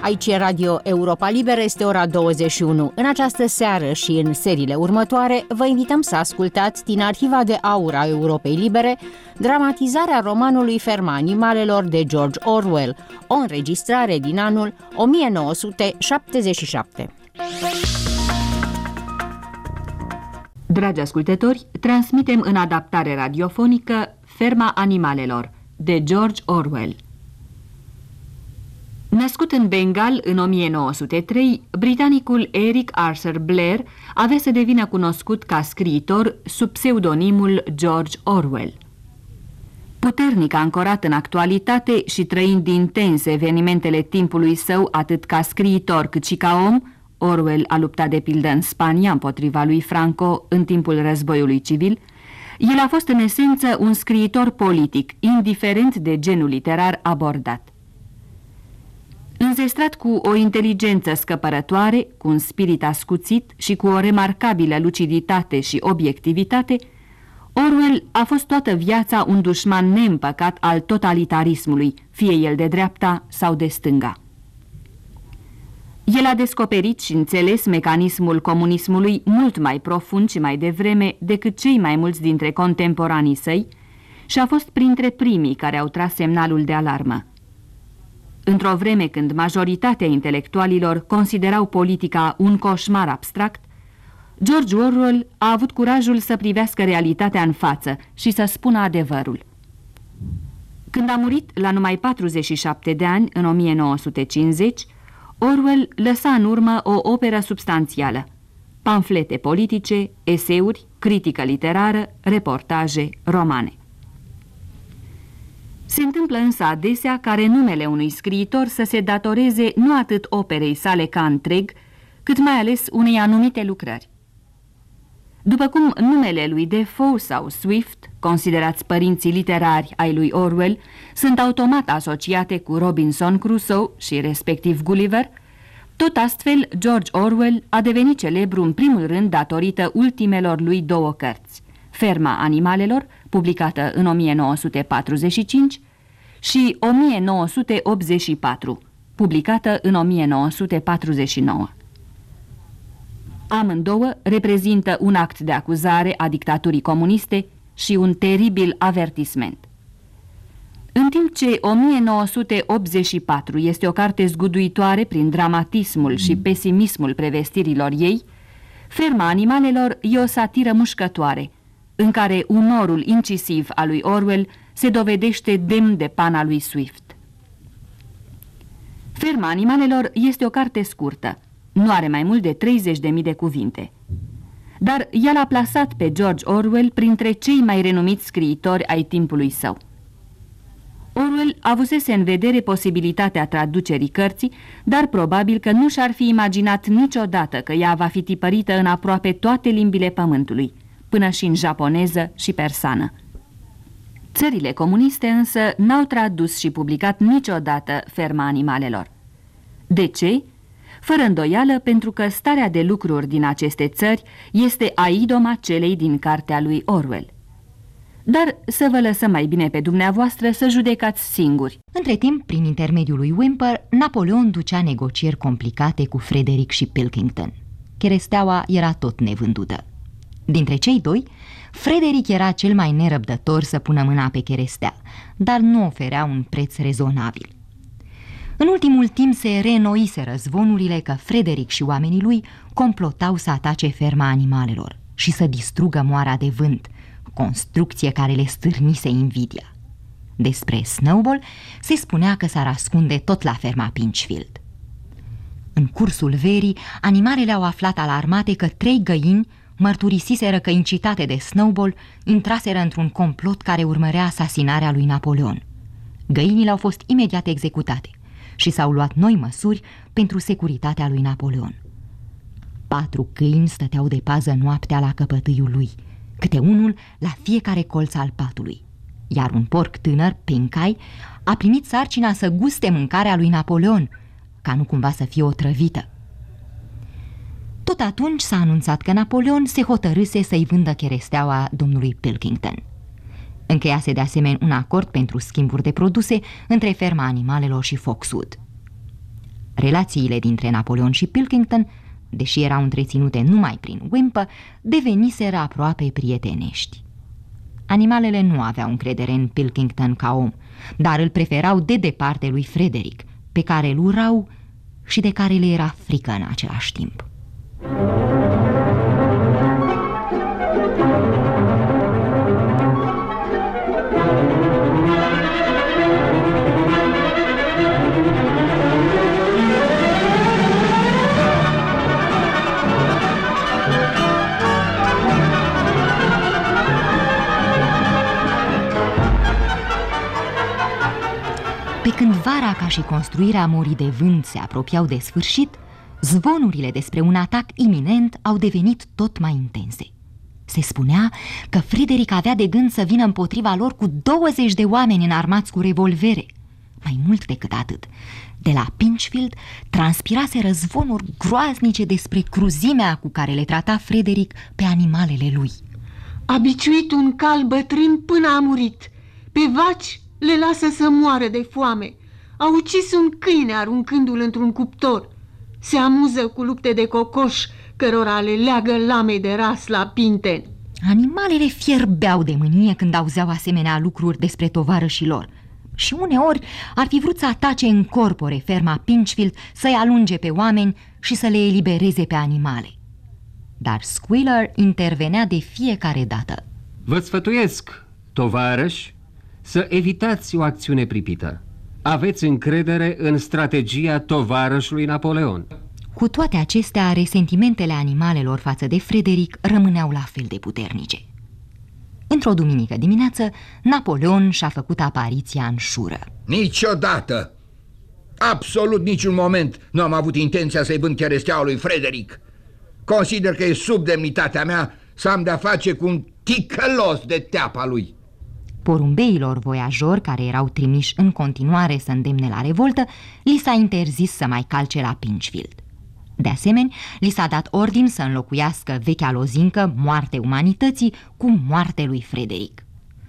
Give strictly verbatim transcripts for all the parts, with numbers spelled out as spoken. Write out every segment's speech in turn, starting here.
Aici e Radio Europa Liberă, este ora douăzeci și unu. În această seară și în seriile următoare vă invităm să ascultați din Arhiva de Aur a Europei Libere dramatizarea romanului Ferma animalelor de George Orwell, o înregistrare din anul o mie nouă sute șaptezeci și șapte. Dragi ascultători, transmitem în adaptare radiofonică Ferma animalelor de George Orwell. Născut în Bengal în o mie nouă sute trei, britanicul Eric Arthur Blair avea să devină cunoscut ca scriitor sub pseudonimul George Orwell. Puternic ancorat în actualitate și trăind intense evenimentele timpului său atât ca scriitor cât și ca om, Orwell a luptat de pildă în Spania împotriva lui Franco în timpul războiului civil, el a fost în esență un scriitor politic, indiferent de genul literar abordat. Înzestrat cu o inteligență scăpărătoare, cu un spirit ascuțit și cu o remarcabilă luciditate și obiectivitate, Orwell a fost toată viața un dușman neîmpăcat al totalitarismului, fie el de dreapta sau de stânga. El a descoperit și înțeles mecanismul comunismului mult mai profund și mai devreme decât cei mai mulți dintre contemporanii săi și a fost printre primii care au tras semnalul de alarmă. Într-o vreme când majoritatea intelectualilor considerau politica un coșmar abstract, George Orwell a avut curajul să privească realitatea în față și să spună adevărul. Când a murit la numai patruzeci și șapte de ani, în o mie nouă sute cincizeci, Orwell lăsa în urmă o operă substanțială: pamflete politice, eseuri, critică literară, reportaje, romane. Se întâmplă însă adesea ca renumele unui scriitor să se datoreze nu atât operei sale ca întreg, cât mai ales unei anumite lucrări. După cum numele lui Defoe sau Swift, considerați părinții literari ai lui Orwell, sunt automat asociate cu Robinson Crusoe și respectiv Gulliver, tot astfel George Orwell a devenit celebru în primul rând datorită ultimelor lui două cărți: Ferma animalelor, publicată în o mie nouă sute patruzeci și cinci, și o mie nouă sute optzeci și patru, publicată în o mie nouă sute patruzeci și nouă. Amândouă reprezintă un act de acuzare a dictaturii comuniste și un teribil avertisment. În timp ce o mie nouă sute optzeci și patru este o carte zguduitoare prin dramatismul și pesimismul prevestirilor ei, Ferma animalelor e o satiră mușcătoare, în care umorul incisiv al lui Orwell se dovedește demn de pana lui Swift. Ferma animalelor este o carte scurtă, nu are mai mult de treizeci de mii de cuvinte, dar ea l-a plasat pe George Orwell printre cei mai renumiți scriitori ai timpului său. Orwell avusese în vedere posibilitatea traducerii cărții, dar probabil că nu și-ar fi imaginat niciodată că ea va fi tipărită în aproape toate limbile pământului, până și în japoneză și persană. Țările comuniste însă n-au tradus și publicat niciodată Ferma animalelor. De ce? Fără îndoială, pentru că starea de lucruri din aceste țări este aidoma celei din cartea lui Orwell. Dar să vă lăsăm mai bine pe dumneavoastră să judecați singuri. Între timp, prin intermediul lui Whymper, Napoleon ducea negocieri complicate cu Frederick și Pilkington. Cheresteaua era tot nevândută. Dintre cei doi, Frederick era cel mai nerăbdător să pună mâna pe cherestea, dar nu oferea un preț rezonabil. În ultimul timp se reînnoiseră zvonurile că Frederick și oamenii lui complotau să atace Ferma animalelor și să distrugă moara de vânt, construcție care le stârnise invidia. Despre Snowball se spunea că s-ar ascunde tot la ferma Pinchfield. În cursul verii, animalele au aflat alarmate că trei găini mărturisiseră că, incitate de Snowball, intraseră într-un complot care urmărea asasinarea lui Napoleon. Găinile au fost imediat executate și s-au luat noi măsuri pentru securitatea lui Napoleon. Patru câini stăteau de pază noaptea la căpătâiul lui, câte unul la fiecare colț al patului, iar un porc tânăr, Pinkeye, a primit sarcina să guste mâncarea lui Napoleon, ca nu cumva să fie otrăvită. Tot atunci s-a anunțat că Napoleon se hotărâse să-i vândă cheresteaua domnului Pilkington. Încheiase de asemenea un acord pentru schimburi de produse între ferma animalelor și Foxwood. Relațiile dintre Napoleon și Pilkington, deși erau întreținute numai prin Whymper, deveniseră aproape prietenești. Animalele nu aveau încredere în Pilkington ca om, dar îl preferau de departe lui Frederick, pe care îl urau și de care le era frică în același timp. Pe când vara ca și construirea morii de vânt se apropiau de sfârșit, zvonurile despre un atac iminent au devenit tot mai intense. Se spunea că Frederick avea de gând să vină împotriva lor cu douăzeci de oameni înarmați cu revolvere. Mai mult decât atât, de la Pinchfield transpiraseră zvonuri groaznice despre cruzimea cu care le trata Frederick pe animalele lui. A biciuit un cal bătrân până a murit. Pe vaci le lasă să moară de foame. A ucis un câine aruncându-l într-un cuptor. Se amuză cu lupte de cocoș, cărora le leagă lame de ras la pinteni. Animalele fierbeau de mânie când auzeau asemenea lucruri despre tovarășii lor și uneori ar fi vrut să atace în corpore ferma Pinchfield, să-i alunge pe oameni și să le elibereze pe animale. Dar Squealer intervenea de fiecare dată. Vă sfătuiesc, tovarăși, să evitați o acțiune pripită. Aveți încredere în strategia tovarășului Napoleon. Cu toate acestea, resentimentele animalelor față de Frederick rămâneau la fel de puternice. Într-o duminică dimineață, Napoleon și-a făcut apariția în șură. Niciodată, absolut niciun moment nu am avut intenția să-i vând cheresteaua lui Frederick. Consider că e sub demnitatea mea să am de-a face cu un ticălos de teapa lui. Porumbeilor voiajori, care erau trimiși în continuare să îndemne la revoltă, li s-a interzis să mai calce la Pinchfield. De asemenea, li s-a dat ordin să înlocuiască vechea lozincă, moarte umanității, cu moarte lui Frederick.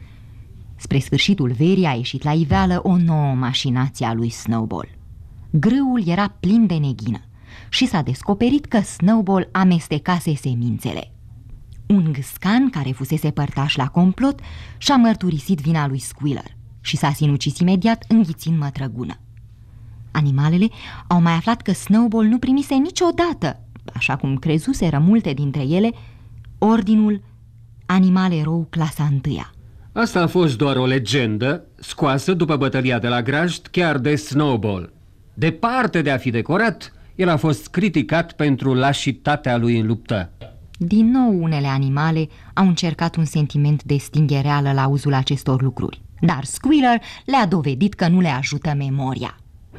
Spre sfârșitul verii a ieșit la iveală o nouă mașinație a lui Snowball. Grâul era plin de neghină și s-a descoperit că Snowball amestecase semințele. Un gâscan care fusese părtaș la complot și-a mărturisit vina lui Squealer și s-a sinucis imediat înghițind mătrăgună. Animalele au mai aflat că Snowball nu primise niciodată, așa cum crezuseră multe dintre ele, ordinul Animal Erou clasa întâia. Asta a fost doar o legendă scoasă după bătălia de la Grajd chiar de Snowball. Departe de a fi decorat, el a fost criticat pentru lașitatea lui în luptă. Din nou, unele animale au încercat un sentiment de stinghereală la auzul acestor lucruri, dar Squealer le-a dovedit că nu le ajută memoria.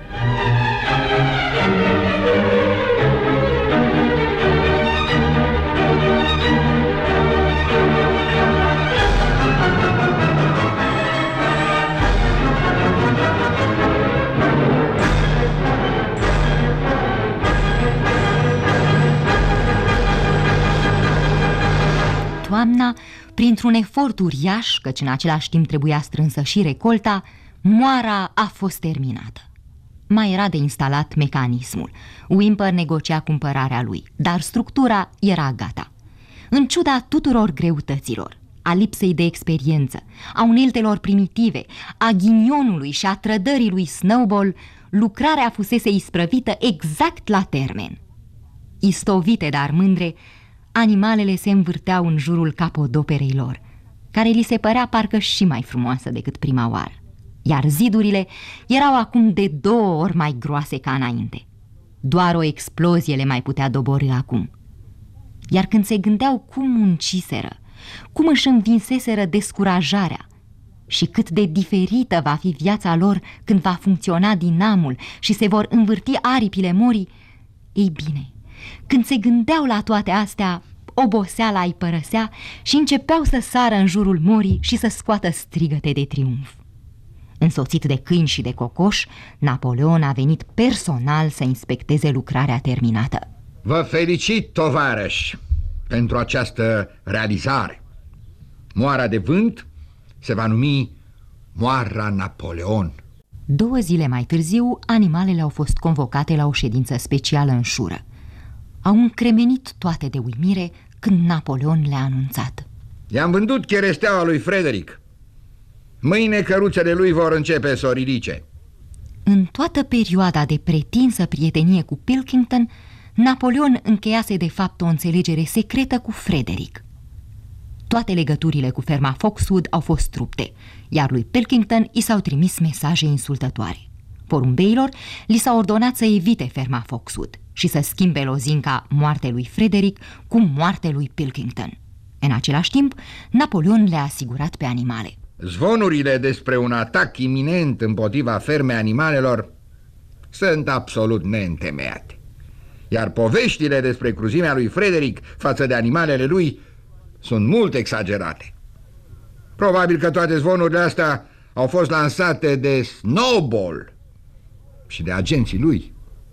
Toamna, printr-un efort uriaș, căci în același timp trebuia strânsă și recolta, moara a fost terminată. Mai era de instalat mecanismul. Whymper negocia cumpărarea lui, dar structura era gata. În ciuda tuturor greutăților, a lipsei de experiență, a uneltelor primitive, a ghinionului și a trădării lui Snowball, lucrarea fusese isprăvită exact la termen. Istovite, dar mândre, animalele se învârteau în jurul capodoperei lor, care li se părea parcă și mai frumoasă decât prima oară, iar zidurile erau acum de două ori mai groase ca înainte. Doar o explozie le mai putea doborî acum. Iar când se gândeau cum munciseră, cum își învinseseră descurajarea și cât de diferită va fi viața lor când va funcționa dinamul și se vor învârti aripile morii, ei bine, când se gândeau la toate astea, oboseala îi părăsea și începeau să sară în jurul morii și să scoată strigăte de triumf. Însoțit de câini și de cocoși, Napoleon a venit personal să inspecteze lucrarea terminată. Vă felicit, tovarăși, pentru această realizare. Moara de vânt se va numi Moara Napoleon. Două zile mai târziu, animalele au fost convocate la o ședință specială în șură. Au încremenit toate de uimire când Napoleon le-a anunțat. I-am vândut cheresteaua lui Frederic. Mâine căruțele lui vor începe să o ridice. În toată perioada de pretinsă prietenie cu Pilkington, Napoleon încheiase de fapt o înțelegere secretă cu Frederic. Toate legăturile cu ferma Foxwood au fost rupte, iar lui Pilkington i s-au trimis mesaje insultătoare. Porumbeilor li s-a ordonat să evite ferma Foxwood și să schimbe lozinca moartea lui Frederic cu moartea lui Pilkington. În același timp, Napoleon le-a asigurat pe animale. Zvonurile despre un atac iminent împotriva fermei animalelor sunt absolut neîntemeiate, iar poveștile despre cruzimea lui Frederic față de animalele lui sunt mult exagerate. Probabil că toate zvonurile astea au fost lansate de Snowball și de agenții lui.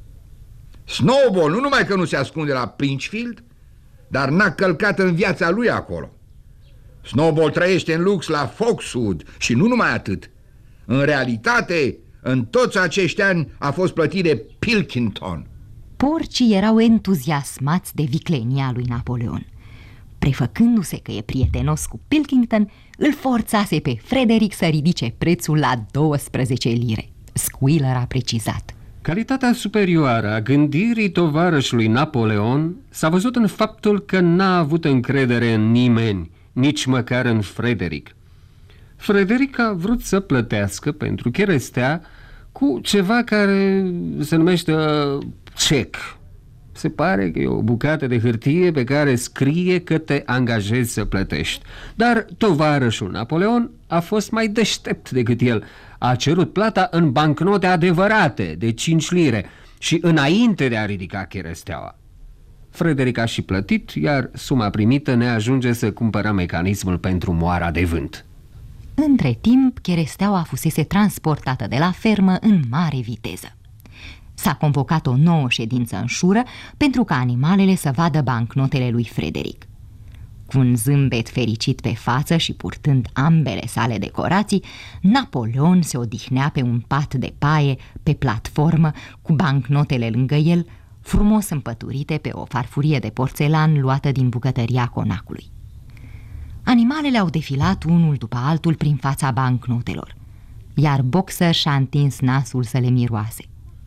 Snowball nu numai că nu se ascunde la Pinchfield, dar n-a călcat în viața lui acolo. Snowball trăiește în lux la Foxwood și nu numai atât. În realitate, în toți acești ani a fost plătit de Pilkington. Porcii erau entuziasmați de viclenia lui Napoleon. Prefăcându-se că e prietenos cu Pilkington, îl forțase pe Frederic să ridice prețul la douăsprezece lire. Squealer a precizat. Calitatea superioară a gândirii tovarășului Napoleon s-a văzut în faptul că n-a avut încredere în nimeni, nici măcar în Frederic. Frederic a vrut să plătească pentru cherestea cu ceva care se numește uh, cec. Se pare că e o bucată de hârtie pe care scrie că te angajezi să plătești. Dar tovarășul Napoleon a fost mai deștept decât el. A cerut plata în bancnote adevărate de cinci lire și înainte de a ridica cheresteaua. Frederic a și plătit, iar suma primită ne ajunge să cumpărăm mecanismul pentru moara de vânt. Între timp, cheresteaua fusese transportată de la fermă în mare viteză. S-a convocat o nouă ședință în șură pentru ca animalele să vadă bancnotele lui Frederic. Cu un zâmbet fericit pe față și purtând ambele sale decorații, Napoleon se odihnea pe un pat de paie pe platformă cu bancnotele lângă el, frumos împăturite pe o farfurie de porțelan luată din bucătăria conacului. Animalele au defilat unul după altul prin fața bancnotelor, iar Boxer și-a întins nasul să le miroase.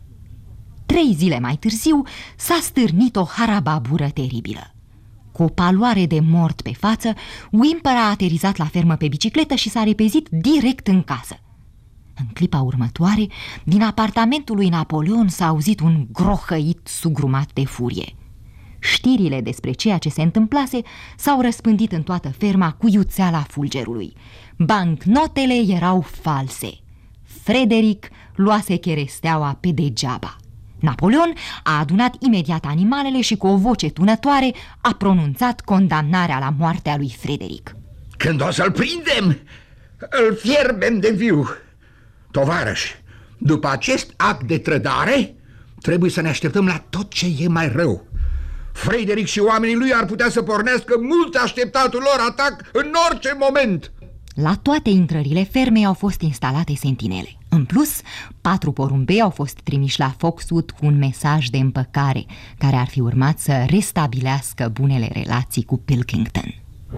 Trei zile mai târziu s-a stârnit o harababură teribilă. Cu o paloare de mort pe față, Whymper a aterizat la fermă pe bicicletă și s-a repezit direct în casă. În clipa următoare, din apartamentul lui Napoleon s-a auzit un grohăit sugrumat de furie. Știrile despre ceea ce se întâmplase s-au răspândit în toată ferma cu iuțeala fulgerului. Bancnotele erau false. Frederic luase cheresteaua pe degeaba. Napoleon a adunat imediat animalele și cu o voce tunătoare a pronunțat condamnarea la moartea lui Frederic. Când o să-l prindem, îl fierbem de viu. Tovarăși, după acest act de trădare, trebuie să ne așteptăm la tot ce e mai rău. Frederic și oamenii lui ar putea să pornească mult așteptatul lor atac în orice moment. La toate intrările fermei au fost instalate sentinele. În plus, patru porumbei au fost trimiși la Foxwood cu un mesaj de împăcare, care ar fi urmat să restabilească bunele relații cu Pilkington.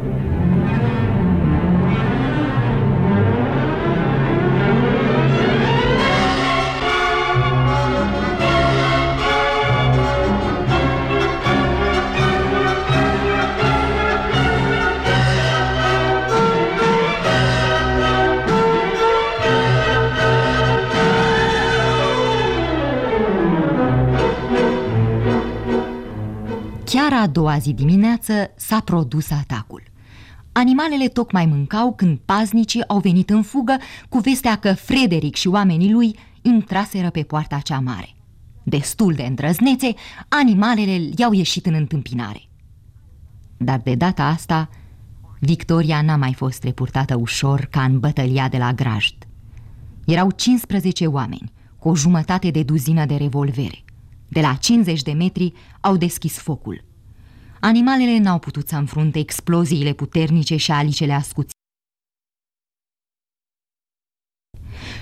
Chiar a doua zi dimineață s-a produs atacul. Animalele tocmai mâncau când paznicii au venit în fugă cu vestea că Frederic și oamenii lui intraseră pe poarta cea mare. Destul de îndrăznețe, animalele i-au ieșit în întâmpinare. Dar de data asta, victoria n-a mai fost repurtată ușor ca în bătălia de la Grajd. Erau cincisprezece oameni, cu o jumătate de duzină de revolvere. De la cincizeci de metri au deschis focul. Animalele n-au putut să înfrunte exploziile puternice și alicele ascuțite.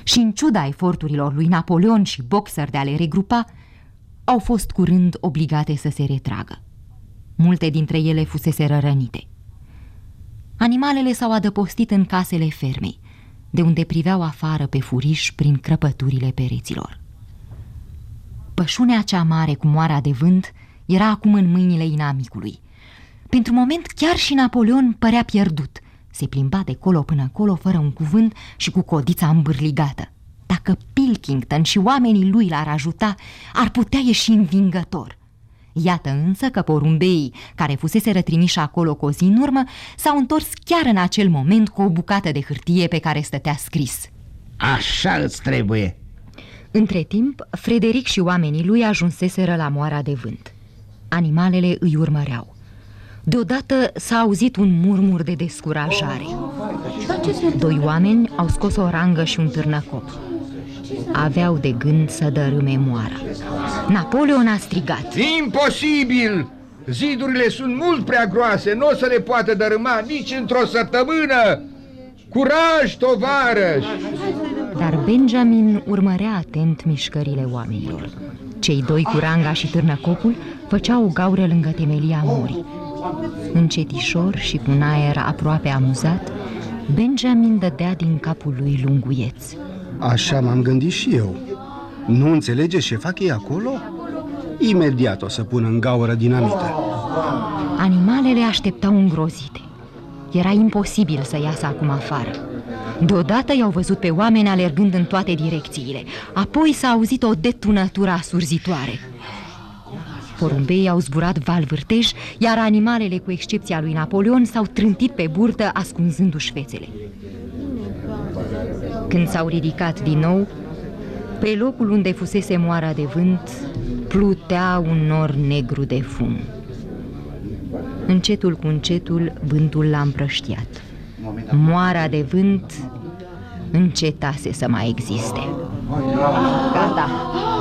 și în ciuda eforturilor lui Napoleon și Boxer de a le regrupa, au fost curând obligate să se retragă. Multe dintre ele fuseseră rănite. Animalele s-au adăpostit în casele fermei, de unde priveau afară pe furiș prin crăpăturile pereților. Pășunea cea mare cu moara de vânt era acum în mâinile inamicului. Pentru moment chiar și Napoleon părea pierdut. Se plimba de colo până colo fără un cuvânt și cu codița îmbârligată. Dacă Pilkington și oamenii lui l-ar ajuta, ar putea ieși învingător. Iată însă că porumbeii, care fuseseră trimiși acolo cu o zi în urmă, s-au întors chiar în acel moment cu o bucată de hârtie pe care stătea scris: Așa îți trebuie. Între timp, Frederic și oamenii lui ajunseseră la moara de vânt. Animalele îi urmăreau. Deodată s-a auzit un murmur de descurajare. Doi oameni au scos o rangă și un târnăcop. Aveau de gând să dărâme moara. Napoleon a strigat: Imposibil! Zidurile sunt mult prea groase, nu o să le poată dărâma nici într-o săptămână! Curaj, tovarăși! Dar Benjamin urmărea atent mișcările oamenilor. Cei doi cu ranga și târnăcopul făceau o gaură lângă temelia morii. Încetișor și cu un aer aproape amuzat, Benjamin dădea din capul lui lunguieț. Așa m-am gândit și eu. Nu înțelegeți ce fac ei acolo? Imediat o să pună în gaură dinamită. Animalele așteptau îngrozite. Era imposibil să iasă acum afară. Deodată i-au văzut pe oameni alergând în toate direcțiile. Apoi s-a auzit o detunătură asurzitoare. Porumbeii au zburat val-vârtej, iar animalele, cu excepția lui Napoleon, s-au trântit pe burtă, ascunzându-și fețele. Când s-au ridicat din nou, pe locul unde fusese moara de vânt, plutea un nor negru de fum. Încetul cu încetul, vântul l-a împrăștiat. Moara de vânt încetase să mai existe. Gata!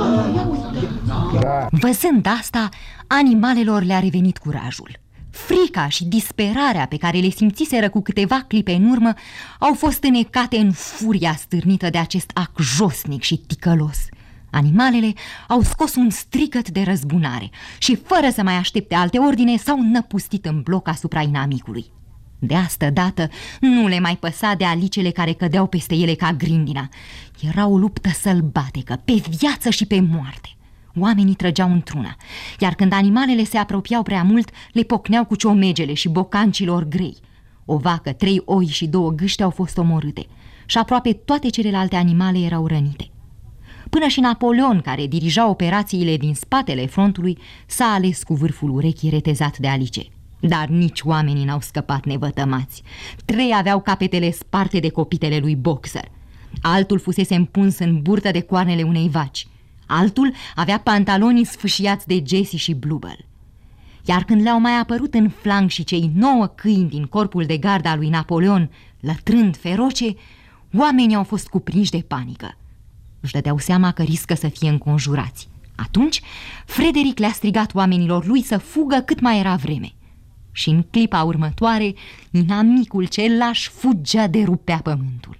Văzând asta, animalelor le-a revenit curajul. Frica și disperarea pe care le simțiseră cu câteva clipe în urmă au fost înecate în furia stârnită de acest act josnic și ticălos. Animalele au scos un strigăt de răzbunare și, fără să mai aștepte alte ordine, s-au năpustit în bloc asupra inamicului. De asta dată nu le mai păsa de alicele care cădeau peste ele ca grindina. Era o luptă sălbatică, pe viață și pe moarte. Oamenii trăgeau într-una, iar când animalele se apropiau prea mult, le pocneau cu ciomegele și bocancilor grei. O vacă, trei oi și două gâște au fost omorâte și aproape toate celelalte animale erau rănite. Până și Napoleon, care dirija operațiile din spatele frontului, s-a ales cu vârful urechii retezat de alice. Dar nici oamenii n-au scăpat nevătămați. Trei aveau capetele sparte de copitele lui Boxer. Altul fusese împuns în burtă de coarnele unei vaci. Altul avea pantalonii sfâșiați de Jessie și Bluebell. Iar când le-au mai apărut în flanc și cei nouă câini din corpul de gardă al lui Napoleon, lătrând feroce, oamenii au fost cuprinși de panică. Își dădeau seama că riscă să fie înconjurați. Atunci, Frederic le-a strigat oamenilor lui să fugă cât mai era vreme. Și în clipa următoare, inamicul cel laș fugea de rupea pământul.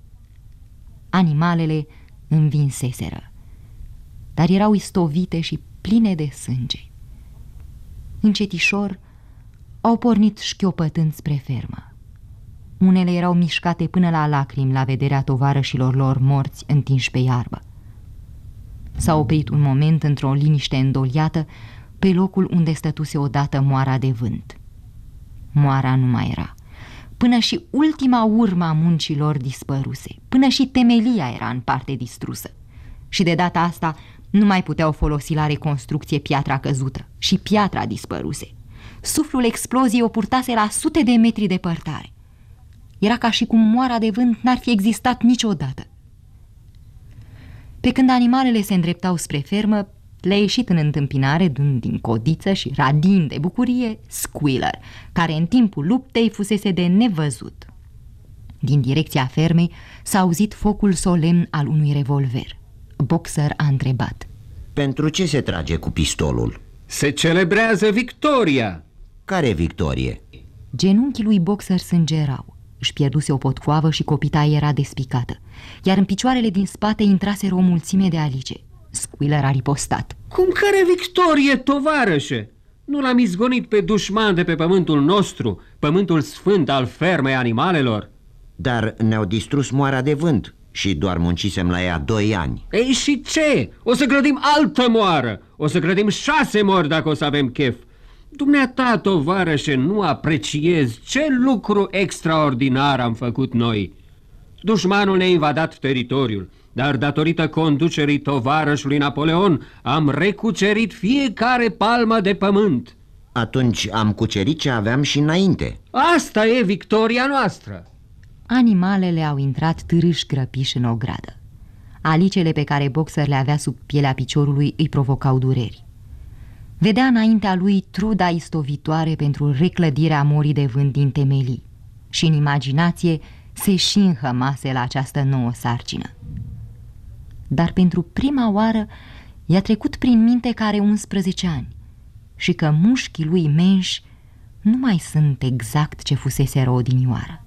Animalele învinseseră, dar erau istovite și pline de sânge. Încetișor au pornit șchiopătând spre fermă. Unele erau mișcate până la lacrimi la vederea tovarășilor lor morți întinși pe iarbă. S-a oprit un moment într-o liniște îndoliată pe locul unde stătuse odată moara de vânt. Moara nu mai era. Până și ultima urmă a muncilor dispăruse. Până și temelia era în parte distrusă. Și de data asta nu mai puteau folosi la reconstrucție piatra căzută. Și piatra dispăruse. Suflul exploziei o purtase la sute de metri departare. Era ca și cum moara de vânt n-ar fi existat niciodată. Pe când animalele se îndreptau spre fermă, le-a ieșit în întâmpinare, dând din codiță și radind de bucurie, Squealer, care în timpul luptei fusese de nevăzut. Din direcția fermei s-a auzit focul solemn al unui revolver. Boxer a întrebat: Pentru ce se trage cu pistolul? Se celebrează victoria. Care victorie? Genunchii lui Boxer sângerau. Își pierduse o potcoavă și copita era despicată, iar în picioarele din spate intraseră o mulțime de alice. Squealer a ripostat. Cum care victorie, tovarășe? Nu l-am izgonit pe dușman de pe pământul nostru, pământul sfânt al fermei animalelor? Dar ne-au distrus moara de vânt și doar muncisem la ea doi ani. Ei, și ce? O să grădim altă moară, o să grădim șase mori dacă o să avem chef. Dumneata, tovarășe, nu apreciezi ce lucru extraordinar am făcut noi. Dușmanul ne-a invadat teritoriul, dar datorită conducerii tovarășului Napoleon am recucerit fiecare palmă de pământ. Atunci am cucerit ce aveam și înainte. Asta e victoria noastră. Animalele au intrat târâși grăpiși în ogradă. Alicele pe care Boxer le avea sub pielea piciorului îi provocau dureri. Vedea înaintea lui truda istovitoare pentru reclădirea morii de vânt din temelii și în imaginație se și înhămase la această nouă sarcină. Dar pentru prima oară i-a trecut prin minte că are unsprezece ani și că mușchii lui imenși nu mai sunt exact ce fuseseră odinioară.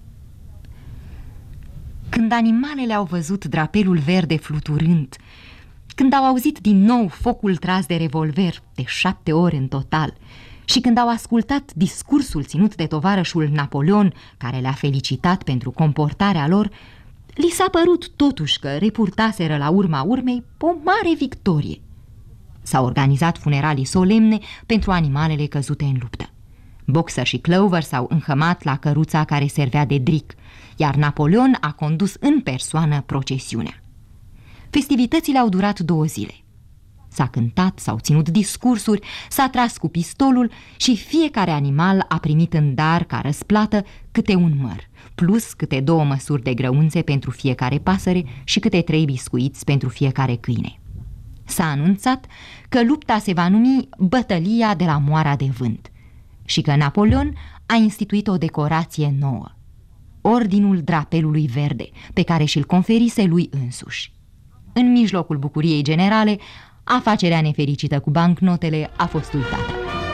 Când animalele au văzut drapelul verde fluturând, când au auzit din nou focul tras de revolver de șapte ori în total și când au ascultat discursul ținut de tovarășul Napoleon, care le-a felicitat pentru comportarea lor, li s-a părut totuși că repurtaseră la urma urmei o mare victorie. S-au organizat funeralii solemne pentru animalele căzute în luptă. Boxer și Clover s-au înhămat la căruța care servea de dric, iar Napoleon a condus în persoană procesiunea. Festivitățile au durat două zile. S-a cântat, s-au ținut discursuri, s-a tras cu pistolul și fiecare animal a primit în dar ca răsplată câte un măr, plus câte două măsuri de grăunțe pentru fiecare pasăre și câte trei biscuiți pentru fiecare câine. S-a anunțat că lupta se va numi Bătălia de la Moara de Vânt și că Napoleon a instituit o decorație nouă, Ordinul Drapelului Verde, pe care și-l conferise lui însuși. În mijlocul bucuriei generale, afacerea nefericită cu bancnotele a fost uitată.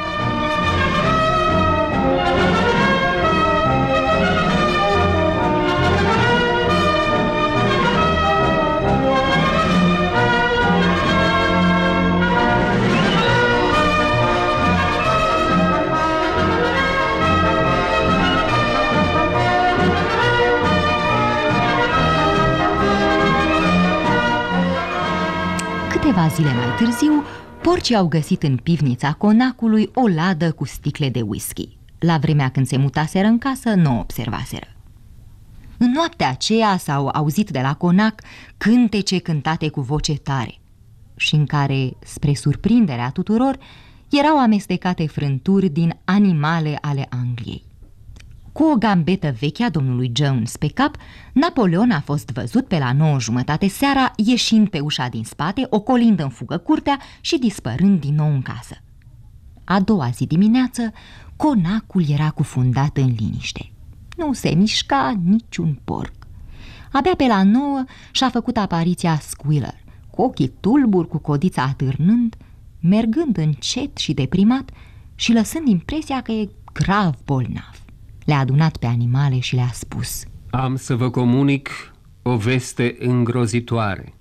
Câteva zile mai târziu, porcii au găsit în pivnița conacului o ladă cu sticle de whisky. La vremea când se mutaseră în casă, nu o observaseră. În noaptea aceea s-au auzit de la conac cântece cântate cu voce tare și în care, spre surprinderea tuturor, erau amestecate frânturi din animale ale Angliei. Cu o gambetă veche a domnului Jones pe cap, Napoleon a fost văzut pe la nouă jumătate seara ieșind pe ușa din spate, ocolind în fugă curtea și dispărând din nou în casă. A doua zi dimineață, conacul era cufundat în liniște. Nu se mișca niciun porc. Abia pe la nouă și-a făcut apariția Squealer, cu ochii tulburi, cu codița atârnând, mergând încet și deprimat și lăsând impresia că e grav bolnav. Le-a adunat pe animale și le-a spus: Am să vă comunic o veste îngrozitoare.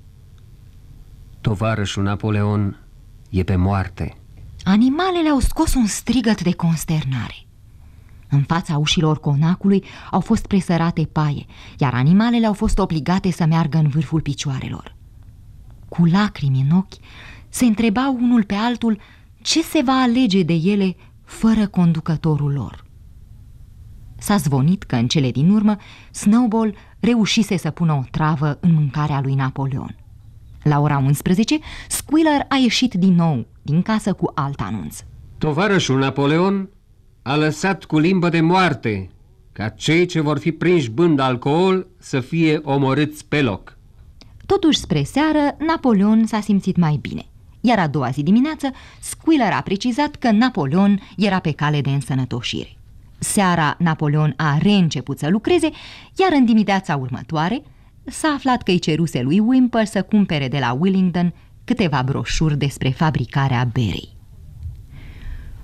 Tovarășul Napoleon e pe moarte. Animalele au scos un strigăt de consternare. În fața ușilor conacului au fost presărate paie, iar animalele au fost obligate să meargă în vârful picioarelor. Cu lacrimi în ochi, se întrebau unul pe altul ce se va alege de ele fără conducătorul lor. S-a zvonit că în cele din urmă Snowball reușise să pună o travă în mâncarea lui Napoleon. La ora unsprezece, Squealer a ieșit din nou din casă cu alt anunț. Tovarășul Napoleon a lăsat cu limbă de moarte ca cei ce vor fi prinși bând alcool să fie omorâți pe loc. Totuși, spre seară, Napoleon s-a simțit mai bine, iar a doua zi dimineață, Squealer a precizat că Napoleon era pe cale de însănătoșire. Seara, Napoleon a reînceput să lucreze, iar în dimineața următoare s-a aflat că îi ceruse lui Whymper să cumpere de la Willingdon câteva broșuri despre fabricarea berei.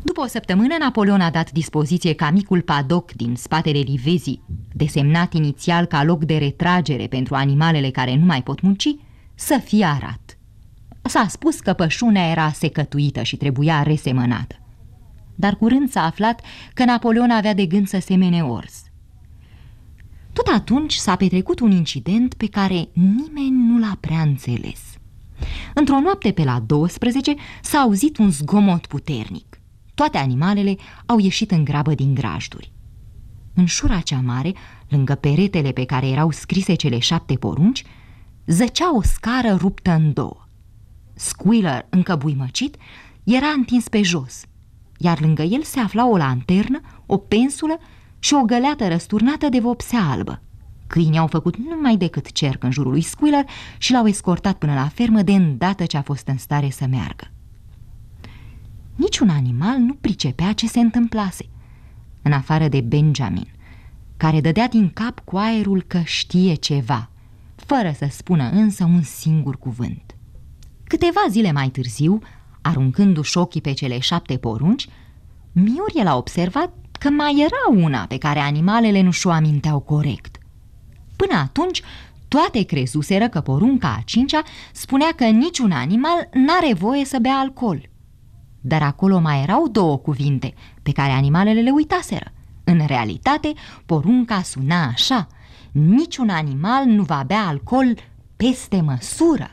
După o săptămână, Napoleon a dat dispoziție ca micul padoc din spatele livezii, desemnat inițial ca loc de retragere pentru animalele care nu mai pot munci, să fie arat. S-a spus că pășunea era secătuită și trebuia resemănată. Dar curând s-a aflat că Napoleon avea de gând să semene orz. Tot atunci s-a petrecut un incident pe care nimeni nu l-a prea înțeles. Într-o noapte pe la douăsprezece s-a auzit un zgomot puternic. Toate animalele au ieșit în grabă din grajduri. În șura cea mare, lângă peretele pe care erau scrise cele șapte porunci, zăcea o scară ruptă în două. Squealer, încă buimăcit, era întins pe jos, iar lângă el se afla o lanternă, o pensulă și o găleată răsturnată de vopsea albă. Câinii au făcut numai decât cerc în jurul lui Squealer și l-au escortat până la fermă de îndată ce a fost în stare să meargă. Niciun animal nu pricepea ce se întâmplase, în afară de Benjamin, care dădea din cap cu aerul că știe ceva, fără să spună însă un singur cuvânt. Câteva zile mai târziu, aruncându-și ochii pe cele șapte porunci, Muriel a observat că mai era una pe care animalele nu și-o aminteau corect. Până atunci, toate crezuseră că porunca a cincea spunea că niciun animal n-are voie să bea alcool. Dar acolo mai erau două cuvinte pe care animalele le uitaseră. În realitate, porunca suna așa: niciun animal nu va bea alcool peste măsură.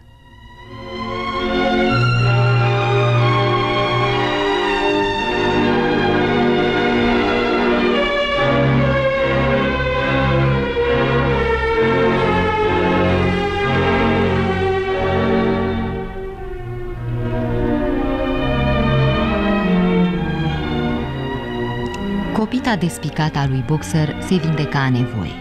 Copita despicată a lui Boxer se vindeca a nevoie.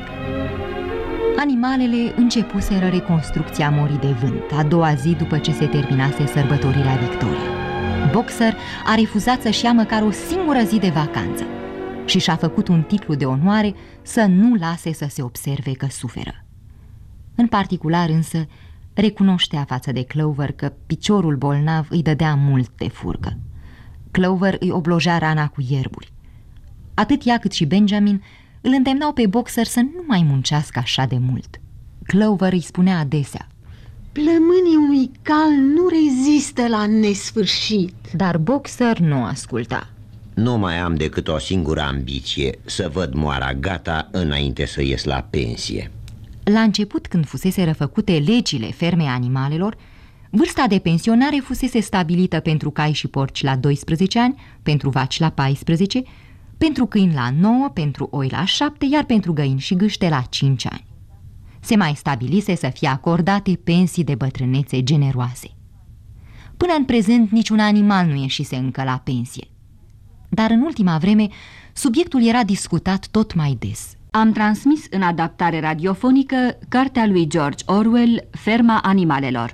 Animalele începuseră reconstrucția morii de vânt a doua zi după ce se terminase sărbătorirea victoriei. Boxer a refuzat să-și ia măcar o singură zi de vacanță și și-a făcut un titlu de onoare să nu lase să se observe că suferă. În particular însă, recunoștea față de Clover că piciorul bolnav îi dădea mult de furcă. Clover îi oblojea rana cu ierburi. Atât ea cât și Benjamin îl îndemnau pe Boxer să nu mai muncească așa de mult. Clover îi spunea adesea: plămânii unui cal nu rezistă la nesfârșit. Dar Boxer nu asculta. Nu mai am decât o singură ambiție: să văd moara gata înainte să ies la pensie. La început, când fusese refăcute legile fermei animalelor, vârsta de pensionare fusese stabilită pentru cai și porci la doisprezece ani, pentru vaci la paisprezece, pentru câini la nouă, pentru oi la șapte, iar pentru găini și gâște la cinci ani. Se mai stabilise să fie acordate pensii de bătrânețe generoase. Până în prezent niciun animal nu ieșise încă la pensie. Dar în ultima vreme subiectul era discutat tot mai des. Am transmis în adaptare radiofonică cartea lui George Orwell, Ferma animalelor.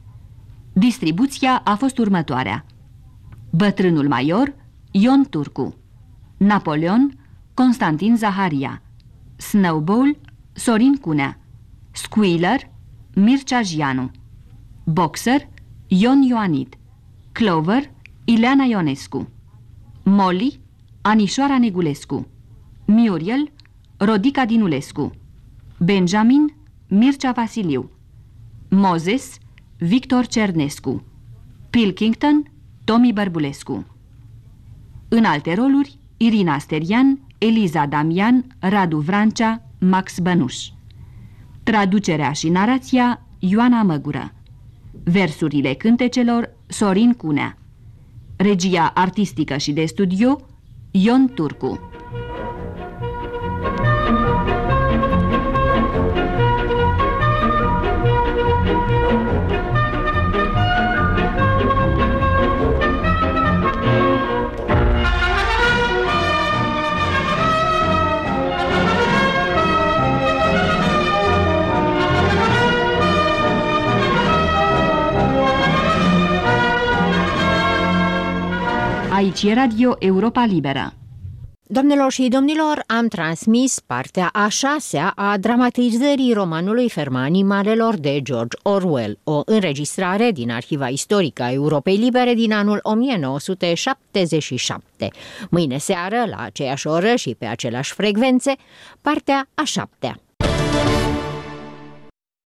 Distribuția a fost următoarea: Bătrânul Maior, Ion Turcu; Napoleon, Constantin Zaharia; Snowball, Sorin Cunea; Squealer, Mircea Jianu; Boxer, Ion Ioanid; Clover, Ileana Ionescu; Molly, Anișoara Negulescu; Muriel, Rodica Dinulescu; Benjamin, Mircea Vasiliu; Moses, Victor Cernescu; Pilkington, Tomi Bărbulescu. În alte roluri, Irina Sterian, Eliza Damian, Radu Vrancea, Max Bănuș. Traducerea și narația, Ioana Măgură. Versurile cântecelor, Sorin Cunea. Regia artistică și de studio, Ion Turcu. Aici e Radio Europa Liberă. Doamnelor și domnilor, am transmis partea a șasea a dramatizării romanului Ferma animalelor de George Orwell, o înregistrare din Arhiva Istorică a Europei Libere din anul o mie nouă sute șaptezeci și șapte. Mâine seară, la aceeași oră și pe aceleași frecvențe, partea a șaptea.